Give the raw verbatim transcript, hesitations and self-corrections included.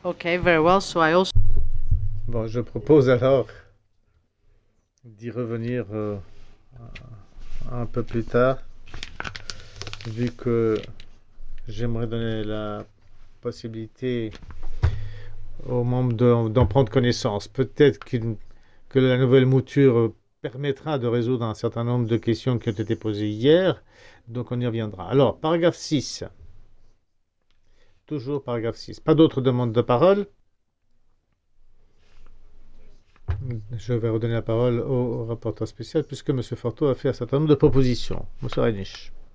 Okay, very well. So I also Bon, je propose alors d'y revenir euh, un peu plus tard, vu que j'aimerais donner la possibilité aux membres de- d'en prendre connaissance. Peut-être qu'une- que la nouvelle mouture permettra de résoudre un certain nombre de questions qui ont été posées hier, donc on y reviendra. Alors, paragraphe six. Toujours paragraphe six. Pas d'autres demandes de parole. Je vais redonner la parole au rapporteur spécial puisque M. Forteau a fait un certain nombre de propositions. Monsieur Reinisch.